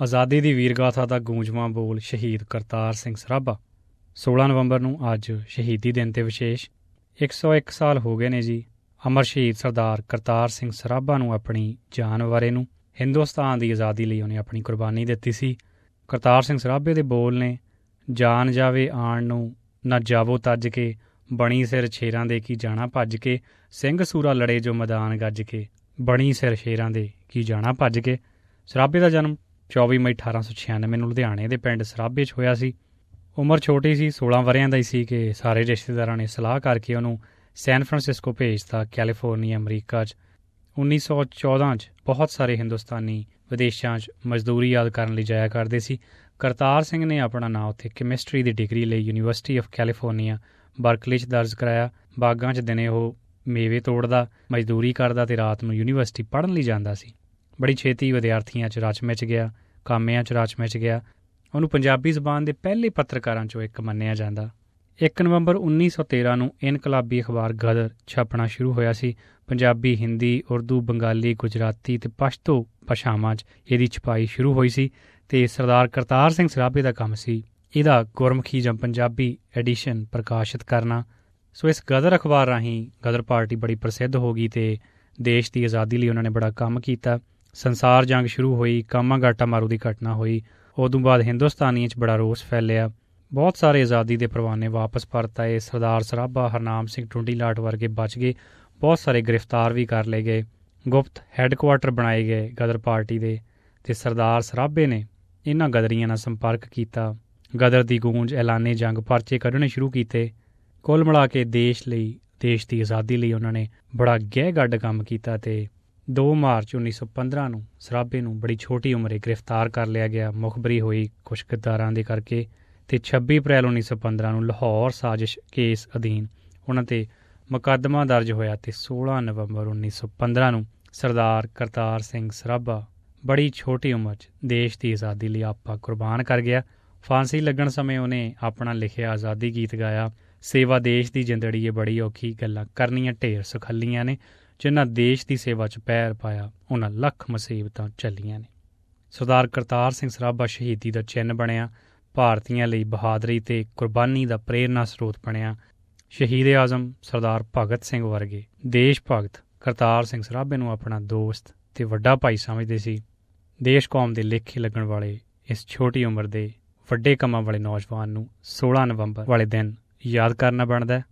ਆਜ਼ਾਦੀ ਦੀ ਵੀਰਗਾਥਾ ਦਾ ਗੂੰਜਵਾਂ ਬੋਲ ਸ਼ਹੀਦ ਕਰਤਾਰ ਸਿੰਘ ਸਰਾਭਾ। 16 ਨਵੰਬਰ ਨੂੰ ਅੱਜ ਸ਼ਹੀਦੀ ਦਿਨ ਤੇ ਵਿਸ਼ੇਸ਼ 101 ਸਾਲ ਹੋ ਗਏ ਨੇ ਜੀ ਅਮਰ ਸ਼ਹੀਦ ਸਰਦਾਰ ਕਰਤਾਰ ਸਿੰਘ ਸਰਾਭਾ ਨੂੰ ਆਪਣੀ ਜਾਨ ਵਾਰੇ ਨੂੰ। ਹਿੰਦੁਸਤਾਨ ਦੀ ਆਜ਼ਾਦੀ ਲਈ ਉਹਨੇ ਆਪਣੀ ਕੁਰਬਾਨੀ ਦਿੱਤੀ ਸੀ। ਕਰਤਾਰ ਸਿੰਘ ਸਰਾਭੇ ਦੇ ਬੋਲ ਨੇ, ਜਾਨ ਜਾਵੇ ਆਣ ਨੂੰ ਨਾ ਜਾਵੋ ਤੱਜ ਕੇ, ਬਣੀ ਸਿਰ ਸ਼ੇਰਾਂ ਦੇ ਕੀ ਜਾਣਾ ਭੱਜ ਕੇ, ਸਿੰਘ ਸੂਰਾ ਲੜੇ ਜੋ ਮੈਦਾਨ ਗੱਜ ਕੇ, ਬਣੀ ਸਿਰ ਸ਼ੇਰਾਂ ਦੇ ਕੀ ਜਾਣਾ ਭੱਜ ਕੇ। ਸਰਾਭੇ ਦਾ ਜਨਮ 24 ਮਈ 1896 ਨੂੰ ਲੁਧਿਆਣੇ ਦੇ ਪਿੰਡ ਸਰਾਭੇ 'ਚ ਹੋਇਆ ਸੀ। ਉਮਰ ਛੋਟੀ ਸੀ, 16 ਵਰ੍ਹਿਆਂ ਦਾ ਹੀ ਸੀ ਕਿ ਸਾਰੇ ਰਿਸ਼ਤੇਦਾਰਾਂ ਨੇ ਸਲਾਹ ਕਰਕੇ ਉਹਨੂੰ ਸੈਨ ਫਰਾਂਸਿਸਕੋ ਭੇਜਤਾ, ਕੈਲੀਫੋਰਨੀਆ ਅਮਰੀਕਾ 'ਚ। 1914 'ਚ ਬਹੁਤ ਸਾਰੇ ਹਿੰਦੁਸਤਾਨੀ ਵਿਦੇਸ਼ਾਂ 'ਚ ਮਜ਼ਦੂਰੀ ਯਾਦ ਕਰਨ ਲਈ ਜਾਇਆ ਕਰਦੇ ਸੀ। ਕਰਤਾਰ ਸਿੰਘ ਨੇ ਆਪਣਾ ਨਾਂ ਉੱਥੇ ਕੈਮਿਸਟਰੀ ਦੀ ਡਿਗਰੀ ਲਈ ਯੂਨੀਵਰਸਿਟੀ ਆਫ ਕੈਲੀਫੋਰਨੀਆ ਬਰਕਲੀ 'ਚ ਦਰਜ ਕਰਾਇਆ। ਬਾਗਾਂ 'ਚ ਦਿਨੇ ਉਹ ਮੇਵੇ ਤੋੜਦਾ, ਮਜ਼ਦੂਰੀ ਕਰਦਾ ਅਤੇ ਰਾਤ ਨੂੰ ਯੂਨੀਵਰਸਿਟੀ ਪੜ੍ਹਨ ਲਈ ਜਾਂਦਾ ਸੀ। ਬੜੀ ਛੇਤੀ ਵਿਦਿਆਰਥੀਆਂ 'ਚ ਰਚ ਮਿਚ ਗਿਆ, ਕਾਮਿਆਂ 'ਚ ਰਚ ਮਿਚ ਗਿਆ। ਉਹਨੂੰ ਪੰਜਾਬੀ ਜ਼ਬਾਨ ਦੇ ਪਹਿਲੇ ਪੱਤਰਕਾਰਾਂ 'ਚੋਂ ਇੱਕ ਮੰਨਿਆ ਜਾਂਦਾ। 1 ਨਵੰਬਰ 1913 ਨੂੰ ਇਨਕਲਾਬੀ ਅਖਬਾਰ ਗਦਰ ਛਪਣਾ ਸ਼ੁਰੂ ਹੋਇਆ ਸੀ। ਪੰਜਾਬੀ, ਹਿੰਦੀ, ਉਰਦੂ, ਬੰਗਾਲੀ, ਗੁਜਰਾਤੀ ਅਤੇ ਪਸ਼ਤੋ ਭਾਸ਼ਾਵਾਂ 'ਚ ਇਹਦੀ ਛਪਾਈ ਸ਼ੁਰੂ ਹੋਈ ਸੀ ਅਤੇ ਸਰਦਾਰ ਕਰਤਾਰ ਸਿੰਘ ਸਰਾਭੇ ਦਾ ਕੰਮ ਸੀ ਇਹਦਾ ਗੁਰਮੁਖੀ ਜਾਂ ਪੰਜਾਬੀ ਐਡੀਸ਼ਨ ਪ੍ਰਕਾਸ਼ਿਤ ਕਰਨਾ। ਸੋ ਇਸ ਗਦਰ ਅਖਬਾਰ ਰਾਹੀਂ ਗਦਰ ਪਾਰਟੀ ਬੜੀ ਪ੍ਰਸਿੱਧ ਹੋ ਗਈ ਅਤੇ ਦੇਸ਼ ਦੀ ਆਜ਼ਾਦੀ ਲਈ ਉਹਨਾਂ ਨੇ ਬੜਾ ਕੰਮ ਕੀਤਾ। ਸੰਸਾਰ ਜੰਗ ਸ਼ੁਰੂ ਹੋਈ, ਕਾਮਾਗਾਟਾ ਮਾਰੂ ਦੀ ਘਟਨਾ ਹੋਈ, ਉਦੋਂ ਬਾਅਦ ਹਿੰਦੁਸਤਾਨੀਆਂ 'ਚ ਬੜਾ ਰੋਸ ਫੈਲਿਆ। ਬਹੁਤ ਸਾਰੇ ਆਜ਼ਾਦੀ ਦੇ ਪਰਵਾਨੇ ਵਾਪਸ ਪਰਤ ਆਏ। ਸਰਦਾਰ ਸਰਾਭਾ, ਹਰਨਾਮ ਸਿੰਘ ਟੁੰਡੀਲਾਟ ਵਰਗੇ ਬਚ ਗਏ। ਬਹੁਤ ਸਾਰੇ ਗ੍ਰਿਫਤਾਰ ਵੀ ਕਰ ਲਏ ਗਏ। ਗੁਪਤ ਹੈੱਡਕੁਆਰਟਰ ਬਣਾਏ ਗਏ ਗਦਰ ਪਾਰਟੀ ਦੇ ਅਤੇ ਸਰਦਾਰ ਸਰਾਭੇ ਨੇ ਇਹਨਾਂ ਗਦਰੀਆਂ ਨਾਲ ਸੰਪਰਕ ਕੀਤਾ। ਗਦਰ ਦੀ ਗੂੰਜ, ਐਲਾਨੇ ਜੰਗ, ਪਰਚੇ ਕੱਢਣੇ ਸ਼ੁਰੂ ਕੀਤੇ। ਕੁੱਲ ਮਿਲਾ ਕੇ ਦੇਸ਼ ਲਈ, ਦੇਸ਼ ਦੀ ਆਜ਼ਾਦੀ ਲਈ ਉਹਨਾਂ ਨੇ ਬੜਾ ਗਹਿ ਗੱਡ ਕੰਮ ਕੀਤਾ ਅਤੇ 2 ਮਾਰਚ 1915 ਨੂੰ ਸਰਾਭੇ ਨੂੰ ਬੜੀ ਛੋਟੀ ਉਮਰੇ ਗ੍ਰਿਫਤਾਰ ਕਰ ਲਿਆ ਗਿਆ। ਮੁਖਬਰੀ ਹੋਈ ਕੁਛ ਗੱਦਾਰਾਂ ਦੇ ਕਰਕੇ ਅਤੇ 26 ਅਪ੍ਰੈਲ 1915 ਨੂੰ ਲਾਹੌਰ ਸਾਜ਼ਿਸ਼ ਕੇਸ ਅਧੀਨ ਉਹਨਾਂ 'ਤੇ ਮੁਕੱਦਮਾ ਦਰਜ ਹੋਇਆ ਅਤੇ 16 ਨਵੰਬਰ 1915 ਨੂੰ ਸਰਦਾਰ ਕਰਤਾਰ ਸਿੰਘ ਸਰਾਭਾ ਬੜੀ ਛੋਟੀ ਉਮਰ 'ਚ ਦੇਸ਼ ਦੀ ਆਜ਼ਾਦੀ ਲਈ ਆਪਾ ਕੁਰਬਾਨ ਕਰ ਗਿਆ। ਫਾਂਸੀ ਲੱਗਣ ਸਮੇਂ ਉਹਨੇ ਆਪਣਾ ਲਿਖਿਆ ਆਜ਼ਾਦੀ ਗੀਤ ਗਾਇਆ। ਸੇਵਾ ਦੇਸ਼ ਦੀ ਜਿੰਦੜੀਏ ਬੜੀ ਔਖੀ, ਗੱਲਾਂ ਕਰਨੀਆਂ ਢੇਰ ਸੁਖੱਲੀਆਂ ਨੇ, ਜਿਨ੍ਹਾਂ ਦੇਸ਼ ਦੀ ਸੇਵਾ 'ਚ ਪੈਰ ਪਾਇਆ ਉਹਨਾਂ ਲੱਖ ਮੁਸੀਬਤਾਂ ਝੱਲੀਆਂ ਨੇ। ਸਰਦਾਰ ਕਰਤਾਰ ਸਿੰਘ ਸਰਾਭਾ ਸ਼ਹੀਦੀ ਦਾ ਚਿੰਨ੍ਹ ਬਣਿਆ, ਭਾਰਤੀਆਂ ਲਈ ਬਹਾਦਰੀ ਤੇ ਕੁਰਬਾਨੀ ਦਾ ਪ੍ਰੇਰਨਾ ਸਰੋਤ ਬਣਿਆ। ਸ਼ਹੀਦ ਆਜ਼ਮ ਸਰਦਾਰ ਭਗਤ ਸਿੰਘ ਵਰਗੇ ਦੇਸ਼ ਭਗਤ ਕਰਤਾਰ ਸਿੰਘ ਸਰਾਭੇ ਨੂੰ ਆਪਣਾ ਦੋਸਤ ਤੇ ਵੱਡਾ ਭਾਈ ਸਮਝਦੇ ਸੀ। ਦੇਸ਼ ਕੌਮ ਦੇ ਲੇਖੇ ਲੱਗਣ ਵਾਲੇ ਇਸ ਛੋਟੀ ਉਮਰ ਦੇ ਵੱਡੇ ਕੰਮਾਂ ਵਾਲੇ ਨੌਜਵਾਨ ਨੂੰ 16 ਨਵੰਬਰ ਵਾਲੇ ਦਿਨ ਯਾਦ ਕਰਨਾ ਬਣਦਾ।